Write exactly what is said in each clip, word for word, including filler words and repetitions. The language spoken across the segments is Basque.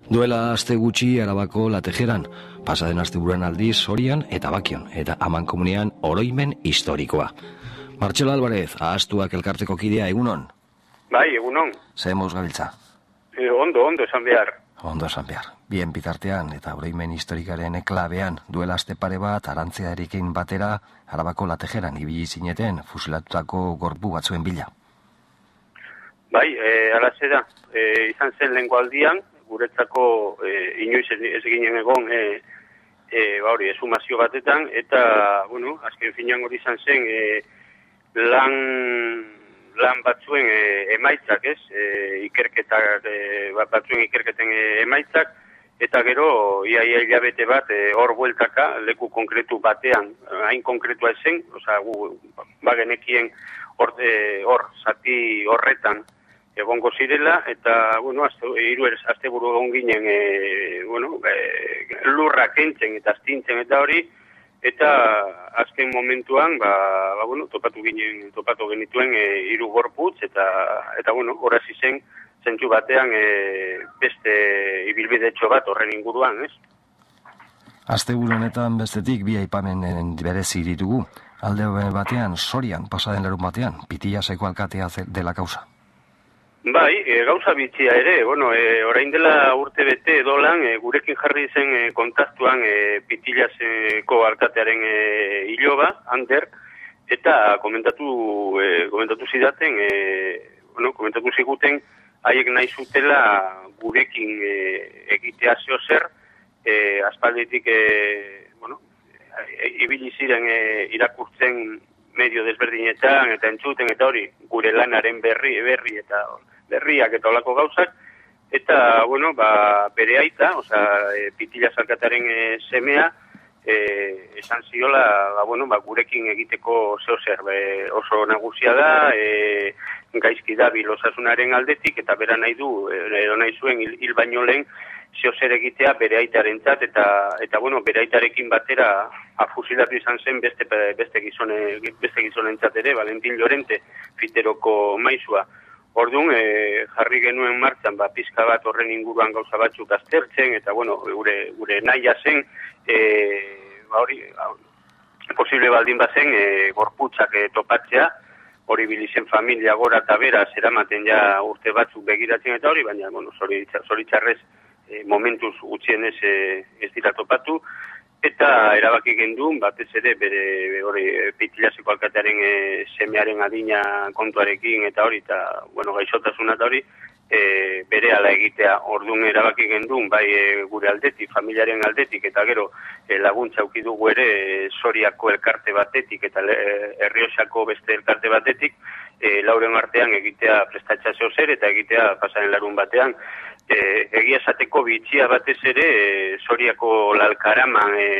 Duela aste gutxi Arabako Latejeran, pasaden asteburuan aldiz Sorian eta Bakion, eta amankomunean oroimen historikoa. Martxelo Alvarez, ahaztuak elkarteko kidea, egunon? Bai, egunon. Zer moz gabiltza? E, ondo, ondo esan behar. Ondo esan behar. Bien bitartean eta oroimen historikaren klabean, duela aste pare bat, arantzearekin batera, Arabako Latejeran ibili zineten fusilatutako gorpu batzuen bila. Bai, e, alaze da, e, izan zen lehenko aldian, guretzako e, inoiz ez ginen egon e, e, ba hori, esumazio batetan, eta, bueno, azken finean hori izan zen e, lan, lan batzuen e, emaitzak, ez? E, ikerketak, e, batzuen ikerketen e, emaitzak, eta gero, iaia hilabete bat, e, hor bueltaka, leku konkretu batean, hain konkretua esen, oza, gu, bagenekien hor, e, hor, zati horretan, egongo zirela, eta, bueno, azte, hiru asteburu egon ginen, e, bueno, e, lurra kentzen eta astintzen eta hori, eta azken momentuan, ba, ba bueno, topatu ginen, topatu genituen e, hiru gorputz, eta, eta, bueno, horaz izen, zentzu batean, e, beste ibilbidetxo bat horren inguruan, ez? Asteburu honetan bestetik bi aipamenen berezi ditugu. Alde batean, Sorian, pasaden larun batean, Pitilaseko alkatea dela kausa. Bai, e, gauza bitxia ere, bueno, e, orain dela urte bete edolan, e, gurekin jarri zen e, kontaktuan e, Pitilaseko alkatearen e, iloba, Ander, eta komentatu, e, komentatu zidaten, e, bueno, komentatu ziguten, haiek nahi zutela gurekin e, egitea zeo zer, e, aspalditik, e, bueno, e, ibili ziren e, irakurtzen medio desberdinetan eta entzuten eta hori gure lanaren berri berri eta berriak eta olako gauzak, eta, bueno, ba, bere aita, oza, e, Pitilas alkatearen e, semea, e, esan ziola, ba, bueno, ba, gurekin egiteko zeo zer, be, oso nagusia da, e, gaizki dabil osasunaren aldetik, eta bera nahi du, edo nahi zuen hil, hil baino lehen, zeo zer egitea bere aitarentzat, eta, eta, bueno, bere aitarekin batera afusilatu izan zen beste, beste, gizone, beste gizonentzat ere, Valentin Llorente, Fiteroko maizua. Orduan, e, jarri genuen martxan, ba, pizka bat horren inguruan gauza batzuk aztertzen, eta, bueno, gure, gure nahia zen, e, ba, hori, posible baldin bazen, e, gorputzak e, topatzea, hori bilizen familia gora eta bera, zeramaten ja urte batzuk begiratzen eta hori, baina, bueno, zoritxarrez, e, momentuz gutxienez e, ez dira topatu, eta erabaki gendun, batez ere, bere hori Pitilaseko alkatearen e, semearen adina kontuarekin eta hori, eta, bueno, gaixotasuna eta hori, e, bere ala egitea. Orduan erabaki gendun, bai e, gure aldetik, familiaren aldetik, eta gero e, laguntza auki dugu ere e, Soriako elkarte batetik, eta e, Errioxako beste elkarte batetik, e, lauren artean egitea prestatxa zeo zer, eta egitea pasaren larun batean, E, egia esateko bitxia batez ere e, Soriako Lalkaraman e,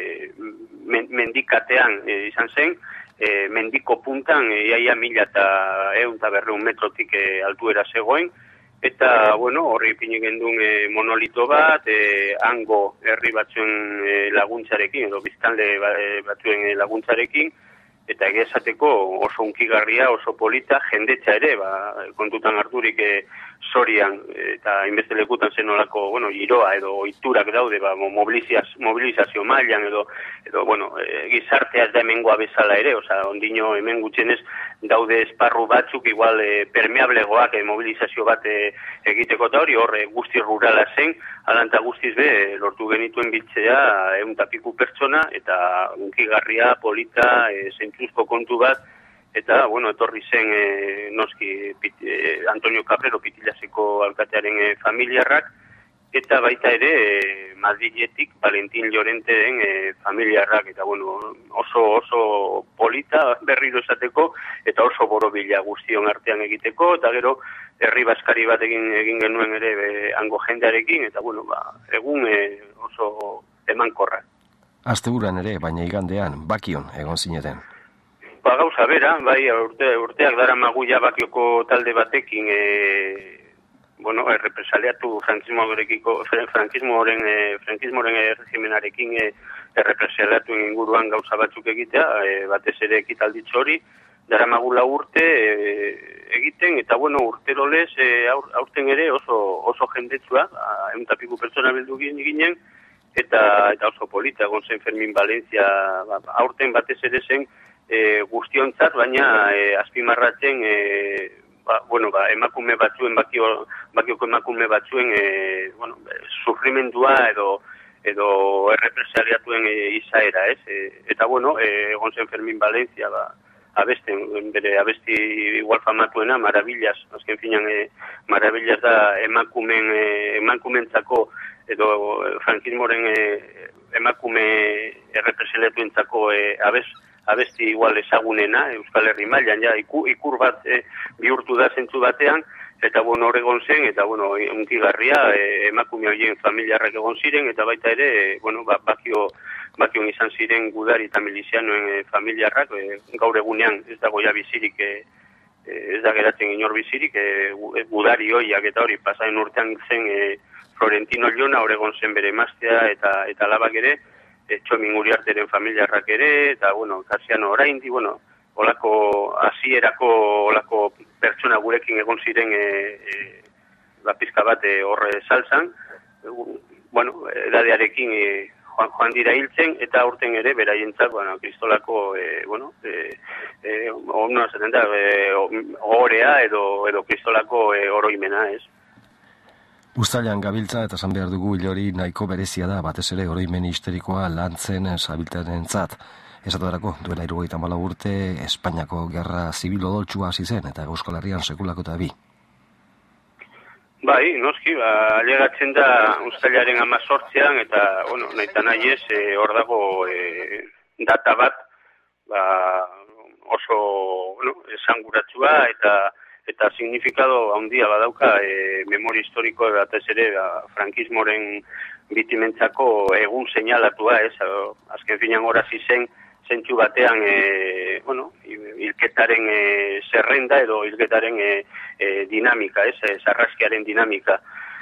men, mendikatean e, izan zen, e, mendiko puntan e, iaia mila eta eun eta berreun metrotik e, altuera zegoen, eta, bueno, horri ipini gendun e, monolito bat, e, hango herri batzuen e, laguntzarekin, edo biztanle batzuen e, laguntzarekin, eta egia esateko oso unkigarria, oso polita, jendetza ere, ba, kontutan harturik e, Sorian, eta inbeste lekutan zenolako, bueno, giroa edo oiturak daude, ba, mobilizazio, mobilizazio mailan edo, edo, bueno, e, gizartea ez da hemengoa bezala ere, oza, ondino hemen gutxenez daude esparru batzuk, igual e, permeablegoak e, mobilizazio bat e, egiteko eta hori, horre guzti rurala zen, alanta guztiz be, lortu genituen biltzea, egun tapiku pertsona, eta unkigarria, polita, e, zentzuzko kontu bat, eta, bueno, etorri zen e, noski pit, e, Antonio Cabrero Pitilaseko alkatearen e, familiarrak, eta baita ere e, Madriletik Valentin Llorenteren e, familiarrak, eta, bueno, oso oso polita berriro esateko, eta oso borobila guztion artean egiteko, eta gero herri baskari bat egin egin genuen ere e, hango jendearekin, eta, bueno, ba, egun e, oso emankorra. Asteburuan ere, baina igandean, Bakion egon zineten. Ba, gauza bera, bai, urte, urteak dara maguia Bakioko talde batekin, e, bueno, errepresaliatu frankismoarekiko, frankismoaren, e, frankismoaren regimenarekin e, errepresaliatu inguruan gauza batzuk egitea, e, batez ere ekitalditxo hori, daramagula urte e, egiten, eta bueno, urtero lez, e, aur, aurten ere oso, oso jendetsua, ehun eta piku pertsona bildu ginen, eta, eta oso polita, egon zen Fermin Valencia, ba, aurten batez ere zen e, guztiontzat, baina e, azpimarratzen, e, ba, bueno, ba, emakume batzuen, bakio, bakioko emakume batzuen, e, bueno, sufrimendua edo, edo errepresaliatuen e, izaera, ez? E, eta bueno, e, egon zen Fermin Valencia, ba, abesten, bere abesti igual famatuena, Maravillas, azken finan, e, Maravillas da emakumen, e, emakumentzako, edo frankismoren e, emakume errepresaliatuentzako e, abes, abesti igual ezagunena, Euskal Herri mailan, ja, ikur, ikur bat e, bihurtu da zentzu batean, eta bueno, Oregon zen, eta bueno, unkigarria, e, emakume horien familiarrak egon ziren, eta baita ere, e, bueno, ba, bakio, bakion izan ziren gudari eta milizianoen e, familiarrak, e, gaur egunean ez dago ja bizirik, e, ez da geratzen inor bizirik, e, gudari hoiak eta hori, pasaren urtean zen e, Florentino Llona, Oregon zen bere emaztea eta, eta labak ere, e, Txomin Uriarteren familiarrak ere, eta bueno, Kasiano oraindi, bueno, olako hasierako olako pertsona gurekin egon ziren e, e, la pizka bat e, horre saltzan, e, bueno, edadearekin e, joan, joan dira hiltzen, eta aurten ere beraientzat, bueno, kristolako, e, bueno, e, e, ono zaten da, e, ohorea edo, edo kristolako e, oroimena, ez? Uztailan gabiltza eta esan behar dugu hilori nahiko berezia da, batez ere oroimen histerikoa lantzen zabiltarentzat. Esatorako, duela hirurogeita hamalau urte, Espainiako gerra zibil odoltsua hasi zen, eta Euskal Herrian sekulako eta bi. Bai, noski, ba, alegatzen da uztailaren hamazortzian, eta, bueno, nahi eta nahi ez, hor e, dago e, data bat, ba, oso, bueno, esanguratsua, eta eta signifikado handia badauka e, memoria historiko batez ere ba, frankismoren bitimentzako egun seinalatua, ez? Azken finean horazi zen zentzu batean e, bueno, hilketaren e, zerrenda edo hilketaren e, e, dinamika, ez? E, sarraskiaren dinamika.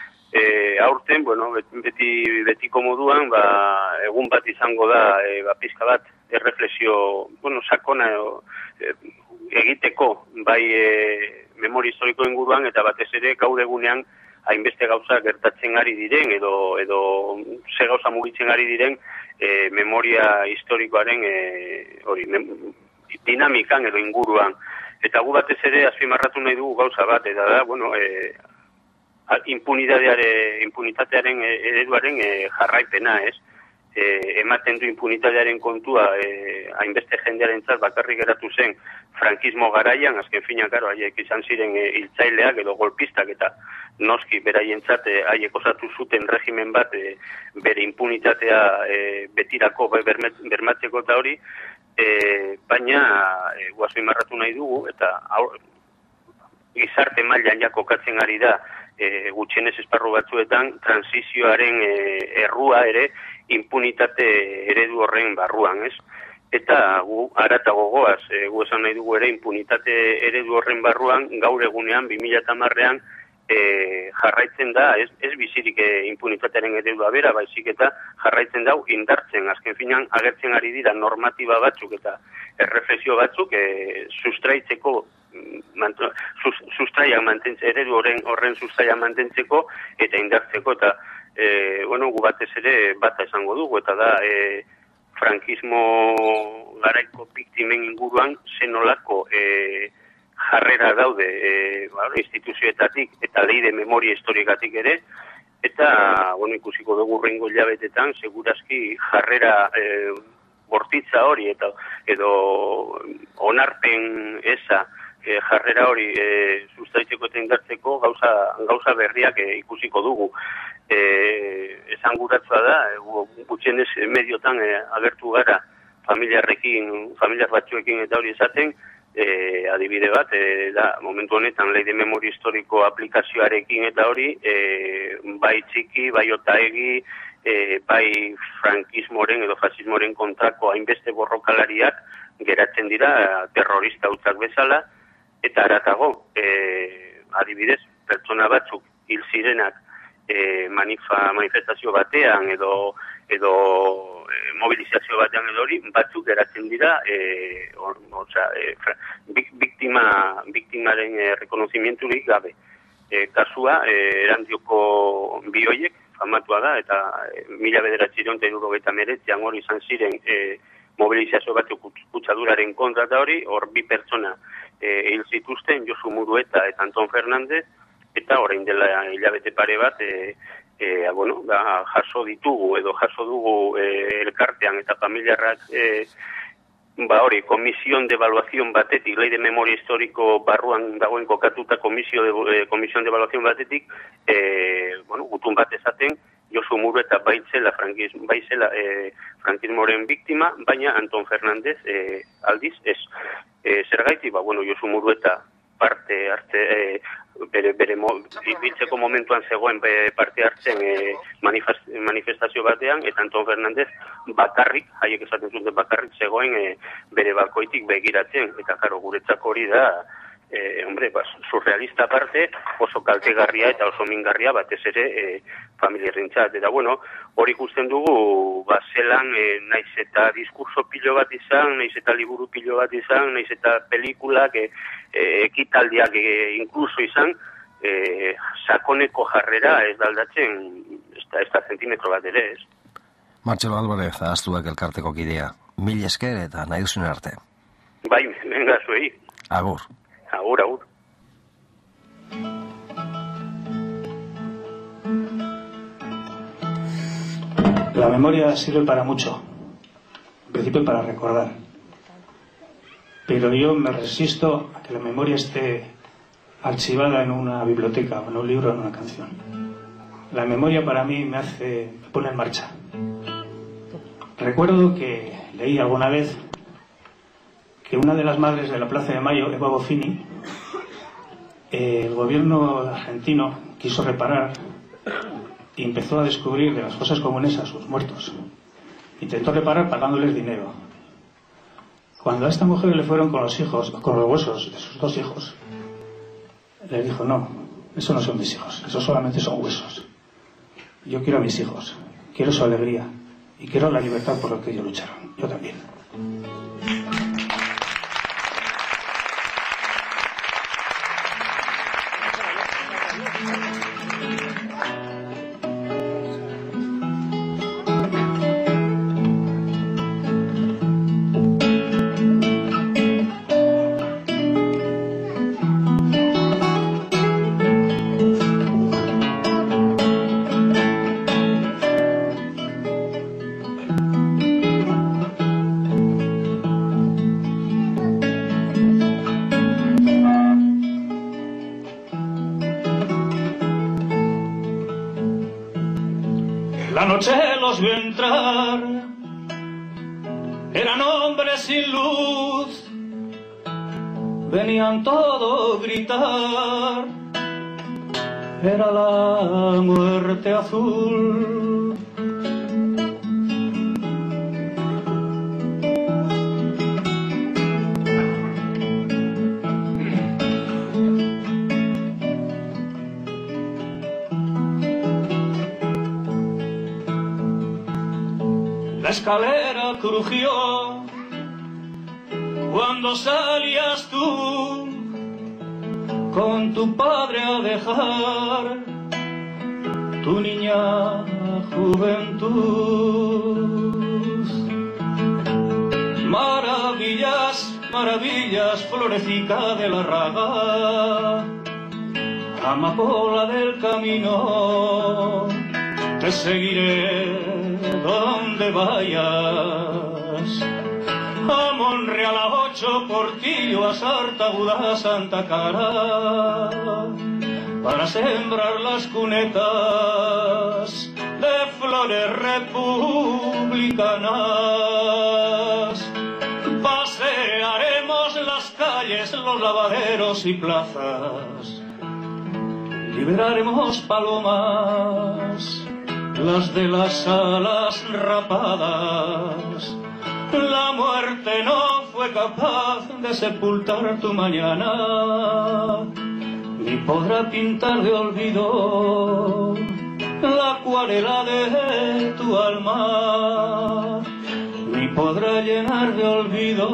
E, aurten, bueno, beti betiko moduan, ba, egun bat izango da, e, ba, pizka bat erreflexio, bueno, sakona e, egiteko bai e, memoria historiko inguruan, eta batez ere gaur egunean hainbeste gauza gertatzen ari diren, edo, edo ze gauza mugitzen ari diren e, memoria historikoaren e, hori, mem, dinamikan edo inguruan. Eta gu batez ere azpimarratu nahi dugu gauza bat, eta da, bueno, e, impunitatearen, impunitatearen ereduaren e, jarraipena, ez? E, ematen du impunitatearen kontua e, hainbeste jendearen zat bakarrik geratu zen frankismo garaian, azken fina, karo, haiek izan ziren e, hiltzaileak edo golpistak, eta noski beraientzat e, haiek osatu zuten regimen bat e, bere impunitatea e, betirako bermet, bermatzeko eta hori, e, baina e, guazui marratu nahi dugu, eta aur, gizarte mailan ja kokatzen ari da e, gutxienez esparru batzuetan transizioaren e, errua ere impunitate eredu horren barruan, ez? Eta gu haratago goaz, e, gu esan nahi dugu ere impunitate eredu horren barruan gaur egunean bi mila hamarean e, jarraitzen da, ez, ez bizirik e, impunitatearen eredua bera, baizik eta jarraitzen dau indartzen, azken finan agertzen ari dira normatiba batzuk eta erreflexio batzuk e, sustraitzeko mantu, sus, sustraiak mantentzeko, eredu horren, horren sustraiak mantentzeko eta indartzeko, eta e, bueno, gu batez ere bata esango dugu, eta da e, frankismo garaiko biktimen inguruan zenolako e, jarrera daude e, ba, instituzioetatik eta lei de memoria historikatik ere, eta bueno, ikusiko dugu rengo hilabetetan segurazki jarrera e, bortitza hori eta edo onarpen eza e, jarrera hori e, sustaitzeko eta indartzeko gauza, gauza berriak e, ikusiko dugu. E, esan guratzua da, e, gutxienez mediotan e, agertu gara familiarrekin, familiar batzuekin eta hori esaten, e, adibide bat, e, da, momentu honetan lei de memoria historiko aplikazioarekin eta hori, e, bai txiki, bai otaegi, e, bai frankismoren edo fasismoren kontrako hainbeste borrokalariak geratzen dira terrorista hutzak bezala, eta haratago, e, adibidez, pertsona batzuk hil zirenak e, manifa, manifestazio batean edo, edo e, mobilizazio batean edo hori, batzuk geratzen dira, e, or, oza, e, biktima, biktimaren e, rekonozimienturik gabe. E, kasua, e, Erandioko bi hoiek, famatua da, eta e, mila bederatzireun eta hirurogeita hemeretzian hori izan ziren e, mobilizazio batzuk kutsaduraren kontra da hori, hor bi pertsona e, hil zituzten, Josu Murueta eta Anton Fernandez, eta orain dela hilabete pare bat, e, e, bueno, da, jaso ditugu edo jaso dugu e, elkartean eta familiarrak e, ba hori, Comisión de Evaluación batetik, Ley de Memoria Histórico barruan dagoen kokatuta komisio de, eh, Comisión de Evaluación batetik, eh, bueno, gutun bat esaten, Josu Murueta baitzela, frankis, baitzela eh, frankismoren biktima, baina Anton Fernandez eh, aldiz ez. Eh, Zergaiti, ba, bueno, Josu Murueta parte hartze, eh, bere, bere mo, biltzeko momentuan zegoen parte hartzen eh, manifest, manifestazio batean, eta Anton Fernandez bakarrik, haiek esaten zuten bakarrik, zegoen eh, bere balkoitik begiratzen, eta karo, guretzako hori da, eh, hombre, ba, surrealista parte, oso kaltegarria eta oso mingarria, batez ere eh, familiarrentzat. Eta bueno, hori ikusten dugu, ba, zelan, eh, naiz eta diskurso pilo bat izan, naiz eta liburu pilo bat izan, naiz eta pelikulak, eh, eh, ekitaldiak eh, inkluso izan, eh, sakoneko jarrera ez daldatzen, ez da, ez da zentimetro bat ere, ez. Martxelo Álvarez, ahaztuak elkarteko kidea. Mil esker eta nahi duzun arte. Bai, venga zuei. Agur. Agur, agur. La memoria sirve para mucho, en principio para recordar, pero yo me resisto a que la memoria esté archivada en una biblioteca, en un libro, en una canción. La memoria para mí me hace, me pone en marcha. Recuerdo que leí alguna vez que una de las madres de la Plaza de Mayo, Eva Boffini, eh, el gobierno argentino quiso reparar y empezó a descubrir de las fosas comunes a sus muertos. Intentó reparar pagándoles dinero. Cuando a esta mujer le fueron con los hijos, con los huesos de sus dos hijos, le dijo: no, eso no son mis hijos, eso solamente son huesos. Yo quiero a mis hijos, quiero su alegría y quiero la libertad por la que ellos lucharon. Yo también. La noche los vio entrar, eran hombres sin luz, venían todo gritar, era la muerte azul. La escalera crujió cuando salías tú con tu padre a dejar tu niña juventud. Maravillas, maravillas, florecica de la raga, amapola del camino, te seguiré donde vayas, a Monreal a ocho, Portillo, a Sartaguda, a Santa Cara, para sembrar las cunetas de flores republicanas. Pasearemos las calles, los lavaderos y plazas, liberaremos palomas, las de las alas rapadas. La muerte no fue capaz de sepultar tu mañana, ni podrá pintar de olvido la acuarela de tu alma. podrá llenar de olvido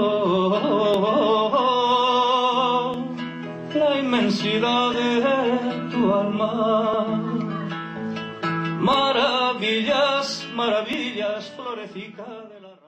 la inmensidad de tu alma. Maravillas, maravillas, florecita de la